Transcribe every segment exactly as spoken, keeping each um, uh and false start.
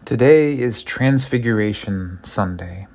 Today is Transfiguration Sunday.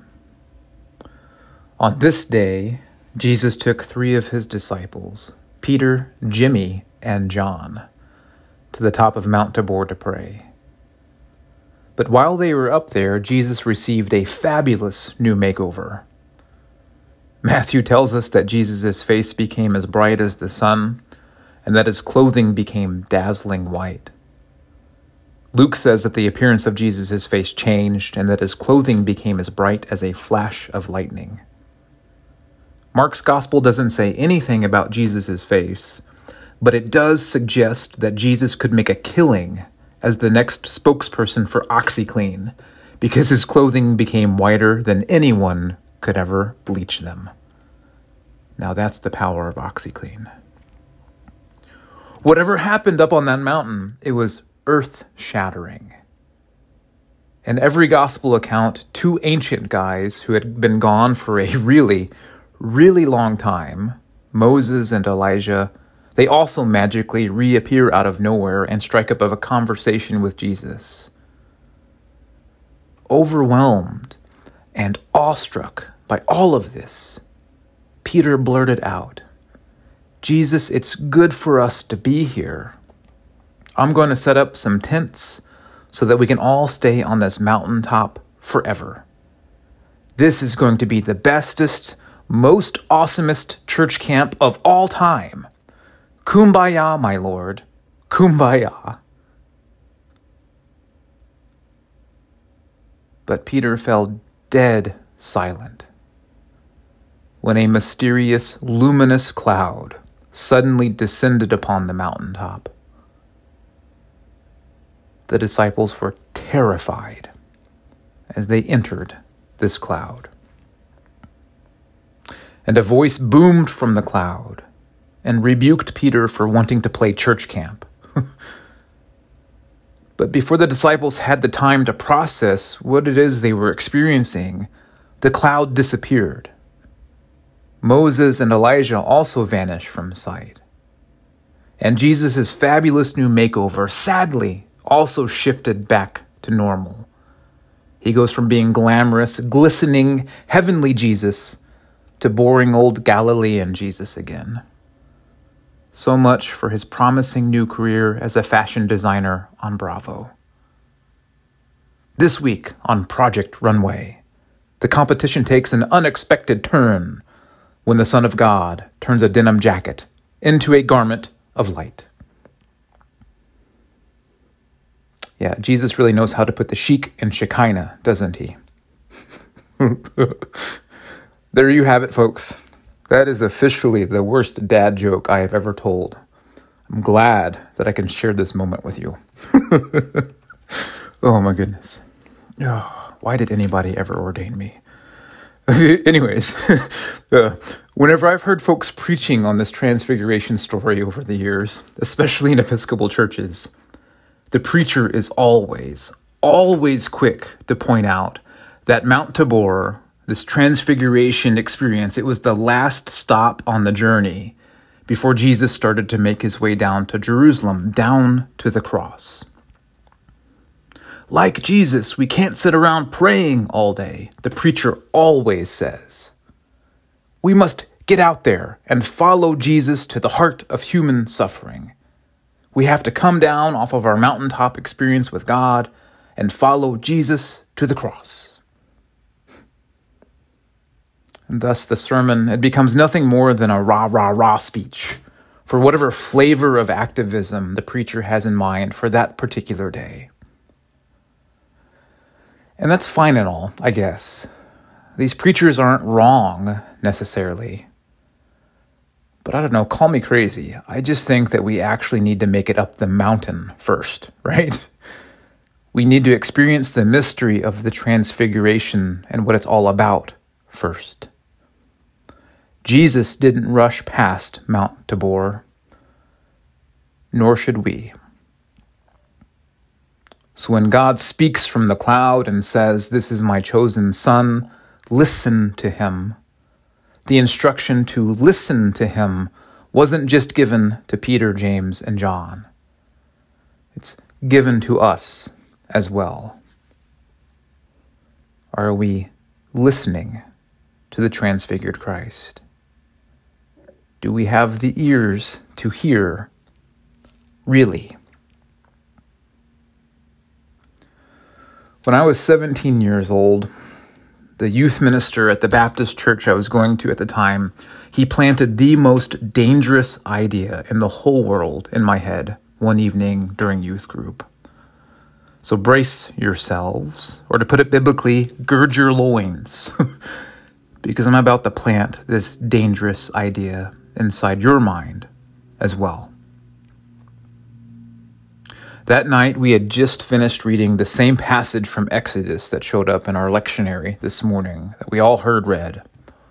On this day, Jesus took three of his disciples, Peter, Jimmy, and John, to the top of Mount Tabor to pray. But while they were up there, Jesus received a fabulous new makeover. Matthew tells us that Jesus' face became as bright as the sun, and that his clothing became dazzling white. Luke says that the appearance of Jesus' face changed and that his clothing became as bright as a flash of lightning. Mark's gospel doesn't say anything about Jesus' face, but it does suggest that Jesus could make a killing as the next spokesperson for OxiClean because his clothing became whiter than anyone could ever bleach them. Now that's the power of OxiClean. Whatever happened up on that mountain, it was earth-shattering. In every gospel account, two ancient guys who had been gone for a really, really long time, Moses and Elijah, they also magically reappear out of nowhere and strike up a conversation with Jesus. Overwhelmed and awestruck by all of this, Peter blurted out, "Jesus, it's good for us to be here. I'm going to set up some tents so that we can all stay on this mountaintop forever. This is going to be the bestest, most awesomest church camp of all time. Kumbaya, my Lord. Kumbaya." But Peter fell dead silent when a mysterious, luminous cloud suddenly descended upon the mountaintop. The disciples were terrified as they entered this cloud. And a voice boomed from the cloud and rebuked Peter for wanting to play church camp. But before the disciples had the time to process what it is they were experiencing, the cloud disappeared. Moses and Elijah also vanished from sight. And Jesus' fabulous new makeover, sadly, also shifted back to normal. He goes from being glamorous, glistening, heavenly Jesus to boring old Galilean Jesus again. So much for his promising new career as a fashion designer on Bravo. This week on Project Runway, the competition takes an unexpected turn when the Son of God turns a denim jacket into a garment of light. Yeah, Jesus really knows how to put the chic in Shekinah, doesn't he? There you have it, folks. That is officially the worst dad joke I have ever told. I'm glad that I can share this moment with you. Oh my goodness. Oh, why did anybody ever ordain me? Anyways, uh, whenever I've heard folks preaching on this transfiguration story over the years, especially in Episcopal churches, the preacher is always, always quick to point out that Mount Tabor, this transfiguration experience, it was the last stop on the journey before Jesus started to make his way down to Jerusalem, down to the cross. Like Jesus, we can't sit around praying all day, the preacher always says. We must get out there and follow Jesus to the heart of human suffering. We have to come down off of our mountaintop experience with God and follow Jesus to the cross. And thus the sermon, it becomes nothing more than a rah, rah, rah speech for whatever flavor of activism the preacher has in mind for that particular day. And that's fine and all, I guess. These preachers aren't wrong, necessarily. But I don't know, call me crazy. I just think that we actually need to make it up the mountain first, right? We need to experience the mystery of the transfiguration and what it's all about first. Jesus didn't rush past Mount Tabor, nor should we. So when God speaks from the cloud and says, "This is my chosen son," listen to him. The instruction to listen to him wasn't just given to Peter, James, and John. It's given to us as well. are we listening to the transfigured Christ? Do we have the ears to hear, really? When I was seventeen years old, the youth minister at the Baptist church I was going to at the time, he planted the most dangerous idea in the whole world in my head one evening during youth group. So brace yourselves, or to put it biblically, gird your loins, because I'm about to plant this dangerous idea inside your mind as well. That night, we had just finished reading the same passage from Exodus that showed up in our lectionary this morning that we all heard read.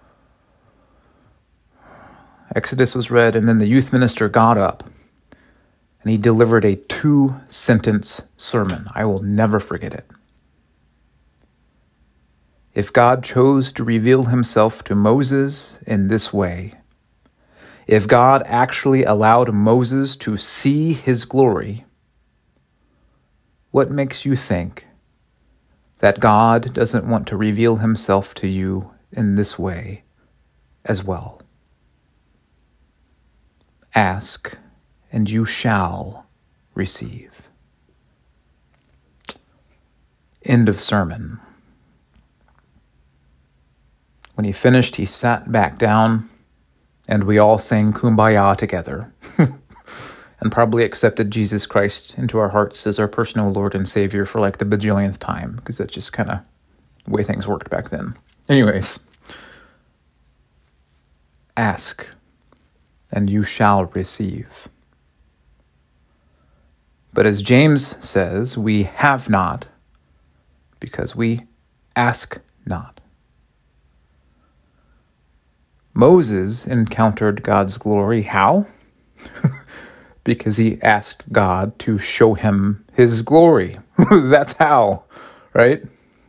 Exodus was read, and then the youth minister got up and he delivered a two-sentence sermon. I will never forget it. If God chose to reveal himself to Moses in this way, if God actually allowed Moses to see his glory, what makes you think that God doesn't want to reveal himself to you in this way as well? Ask, and you shall receive. End of sermon. When he finished, he sat back down, and we all sang Kumbaya together, and probably accepted Jesus Christ into our hearts as our personal Lord and Savior for like the bajillionth time, because that's just kind of the way things worked back then. Anyways, ask, and you shall receive. But as James says, we have not, because we ask not. Moses encountered God's glory. How? Because he asked God to show him his glory. That's how, right?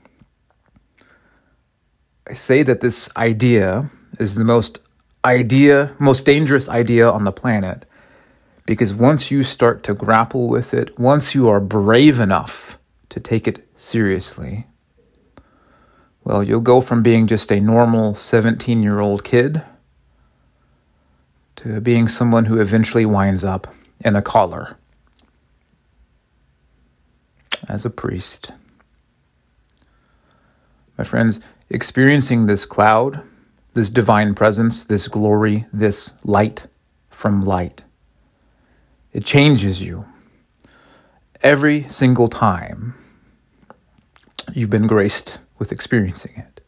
I say that this idea is the most idea, most dangerous idea on the planet, because once you start to grapple with it, once you are brave enough to take it seriously, well, you'll go from being just a normal seventeen-year-old kid to being someone who eventually winds up in a collar as a priest. My friends, experiencing this cloud, this divine presence, this glory, this light from light, it changes you every single time you've been graced with experiencing it.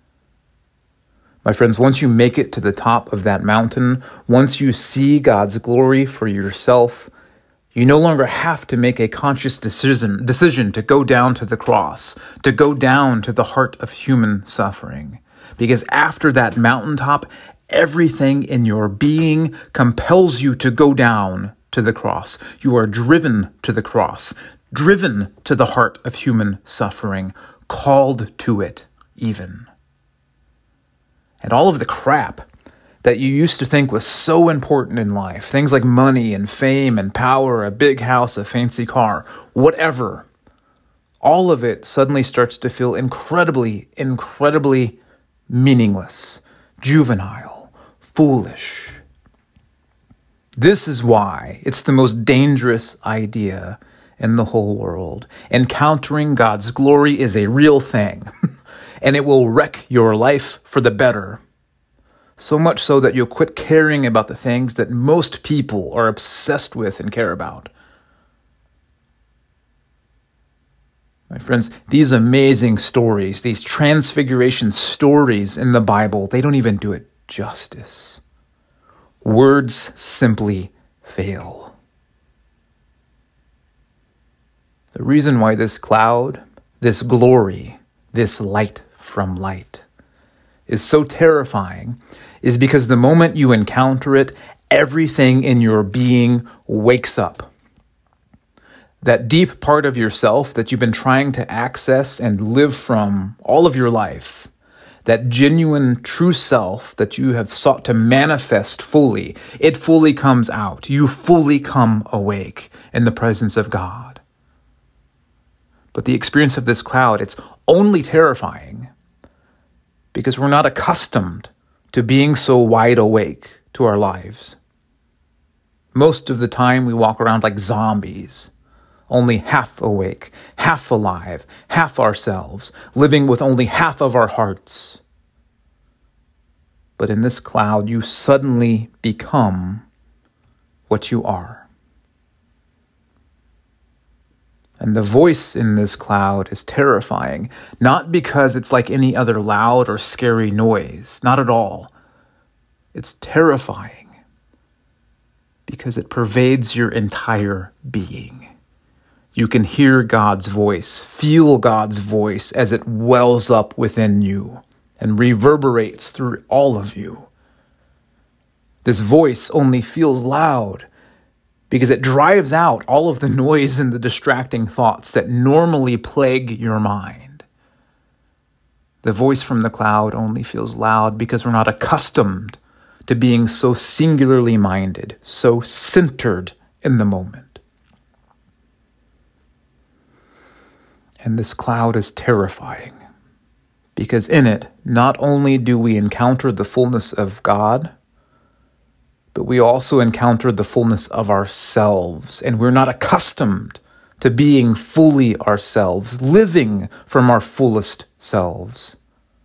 My friends, once you make it to the top of that mountain, once you see God's glory for yourself, you no longer have to make a conscious decision, decision to go down to the cross, to go down to the heart of human suffering. Because after that mountaintop, everything in your being compels you to go down to the cross. You are driven to the cross, driven to the heart of human suffering, called to it even. And all of the crap that you used to think was so important in life, things like money and fame and power, a big house, a fancy car, whatever, all of it suddenly starts to feel incredibly, incredibly meaningless, juvenile, foolish. This is why it's the most dangerous idea in the whole world. Encountering God's glory is a real thing, and it will wreck your life for the better. So much so that you'll quit caring about the things that most people are obsessed with and care about. My friends, these amazing stories, these transfiguration stories in the Bible, they don't even do it justice. Words simply fail. The reason why this cloud, this glory, this light from light is so terrifying is because the moment you encounter it, everything in your being wakes up. That deep part of yourself that you've been trying to access and live from all of your life, that genuine true self that you have sought to manifest fully, it fully comes out. You fully come awake in the presence of God. But the experience of this cloud, it's only terrifying because we're not accustomed to being so wide awake to our lives. Most of the time we walk around like zombies, only half awake, half alive, half ourselves, living with only half of our hearts. But in this cloud, you suddenly become what you are. And the voice in this cloud is terrifying, not because it's like any other loud or scary noise, not at all. It's terrifying because it pervades your entire being. You can hear God's voice, feel God's voice as it wells up within you and reverberates through all of you. This voice only feels loud because it drives out all of the noise and the distracting thoughts that normally plague your mind. The voice from the cloud only feels loud because we're not accustomed to being so singularly minded, so centered in the moment. And this cloud is terrifying because in it, not only do we encounter the fullness of God, but we also encounter the fullness of ourselves, and we're not accustomed to being fully ourselves, living from our fullest selves.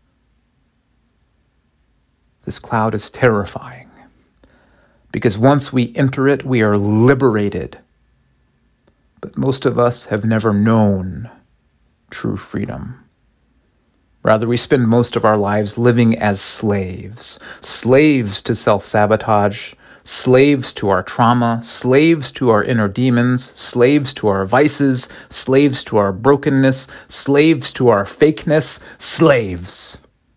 This cloud is terrifying because once we enter it, we are liberated. But most of us have never known true freedom. Rather, we spend most of our lives living as slaves, slaves to self-sabotage, slaves to our trauma, slaves to our inner demons, slaves to our vices, slaves to our brokenness, slaves to our fakeness, slaves.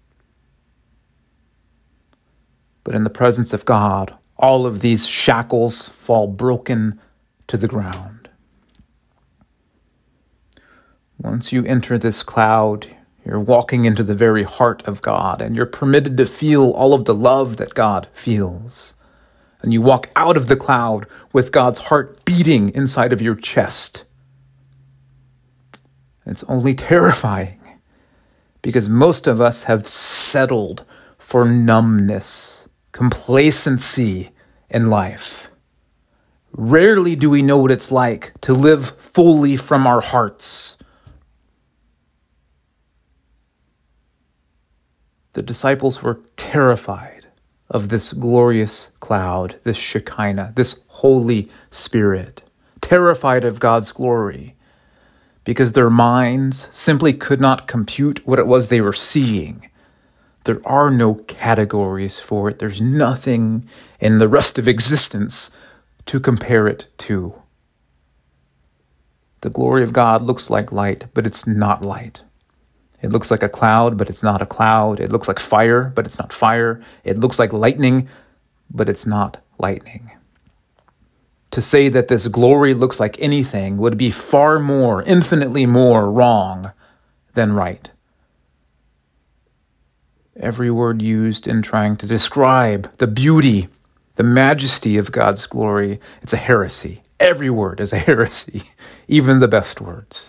But in the presence of God, all of these shackles fall broken to the ground. Once you enter this cloud, you're walking into the very heart of God, and you're permitted to feel all of the love that God feels. And you walk out of the cloud with God's heart beating inside of your chest. It's only terrifying because most of us have settled for numbness, complacency in life. Rarely do we know what it's like to live fully from our hearts. The disciples were terrified of this glorious cloud, this Shekinah, this Holy Spirit, terrified of God's glory, because their minds simply could not compute what it was they were seeing. There are no categories for it. There's nothing in the rest of existence to compare it to. The glory of God looks like light, but it's not light. It looks like a cloud, but it's not a cloud. It looks like fire, but it's not fire. It looks like lightning, but it's not lightning. To say that this glory looks like anything would be far more, infinitely more wrong than right. Every word used in trying to describe the beauty, the majesty of God's glory, it's a heresy. Every word is a heresy, even the best words.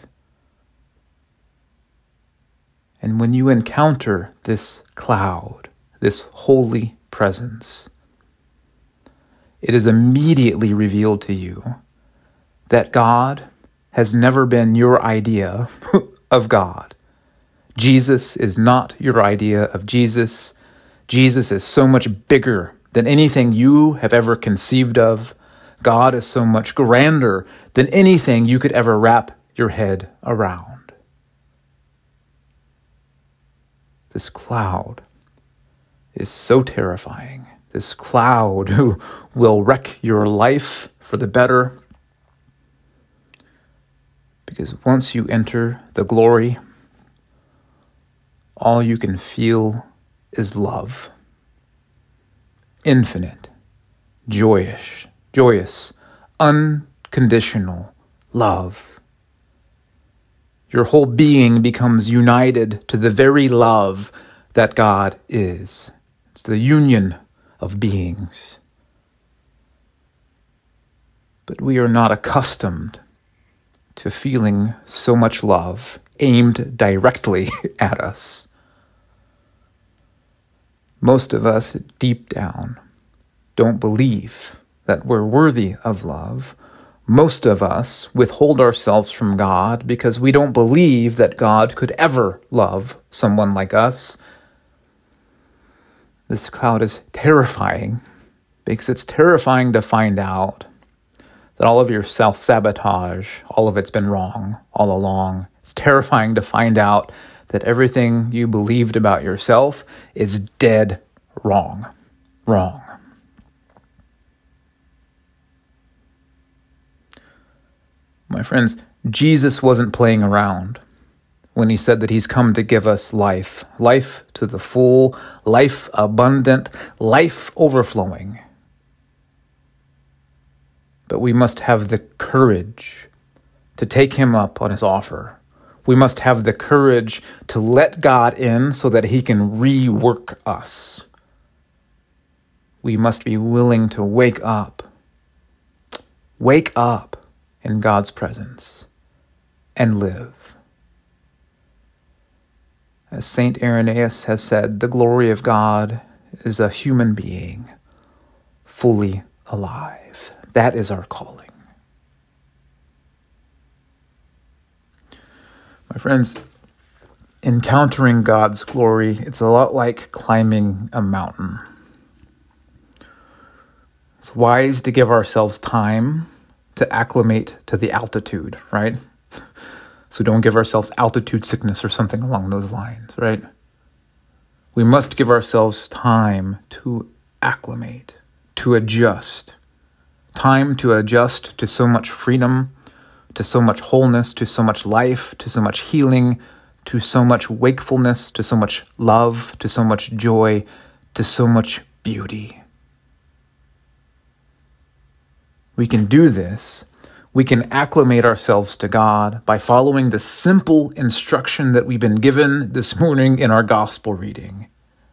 And when you encounter this cloud, this holy presence, it is immediately revealed to you that God has never been your idea of God. Jesus is not your idea of Jesus. Jesus is so much bigger than anything you have ever conceived of. God is so much grander than anything you could ever wrap your head around. This cloud is so terrifying. This cloud who will wreck your life for the better. Because once you enter the glory, all you can feel is love. Infinite, joyous, joyous, unconditional love. Your whole being becomes united to the very love that God is. It's the union of beings. But we are not accustomed to feeling so much love aimed directly at us. Most of us, deep down, don't believe that we're worthy of love. Most of us withhold ourselves from God because we don't believe that God could ever love someone like us. This cloud is terrifying because it's terrifying to find out that all of your self-sabotage, all of it's been wrong all along. It's terrifying to find out that everything you believed about yourself is dead wrong. Wrong. My friends, Jesus wasn't playing around when he said that he's come to give us life, life to the full, life abundant, life overflowing. But we must have the courage to take him up on his offer. We must have the courage to let God in so that he can rework us. We must be willing to wake up. Wake up in God's presence and live. As Saint Irenaeus has said, the glory of God is a human being fully alive. That is our calling. My friends, encountering God's glory, it's a lot like climbing a mountain. It's wise to give ourselves time to acclimate to the altitude, right? So don't give ourselves altitude sickness or something along those lines, right? We must give ourselves time to acclimate, to adjust. Time to adjust to so much freedom, to so much wholeness, to so much life, to so much healing, to so much wakefulness, to so much love, to so much joy, to so much beauty. We can do this. We can acclimate ourselves to God by following the simple instruction that we've been given this morning in our gospel reading.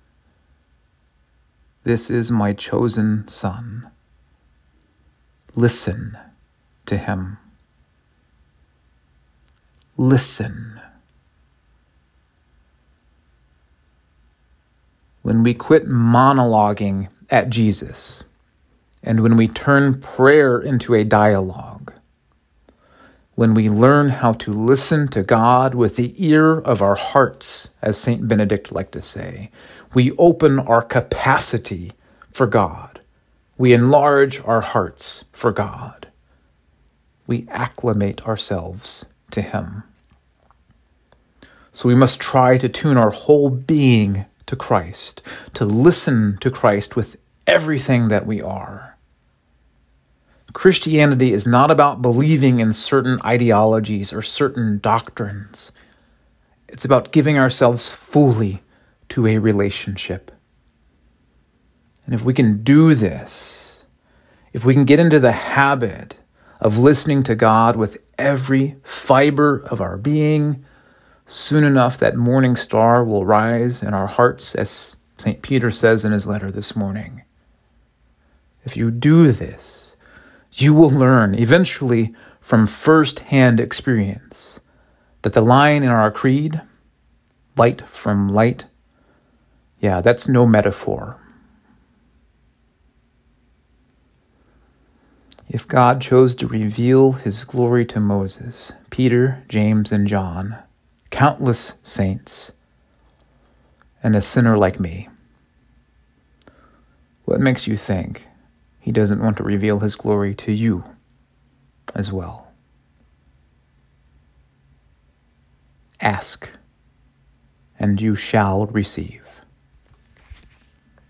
This is my chosen son. Listen to him. Listen. When we quit monologuing at Jesus, and when we turn prayer into a dialogue, when we learn how to listen to God with the ear of our hearts, as Saint Benedict liked to say, we open our capacity for God. We enlarge our hearts for God. We acclimate ourselves to him. So we must try to tune our whole being to Christ, to listen to Christ with everything that we are. Christianity is not about believing in certain ideologies or certain doctrines. It's about giving ourselves fully to a relationship. And if we can do this, if we can get into the habit of listening to God with every fiber of our being, soon enough that morning star will rise in our hearts, as Saint Peter says in his letter this morning. If you do this, you will learn eventually from first-hand experience that the line in our creed, light from light, yeah, that's no metaphor. If God chose to reveal his glory to Moses, Peter, James, and John, countless saints, and a sinner like me, what makes you think he doesn't want to reveal his glory to you as well? Ask, and you shall receive.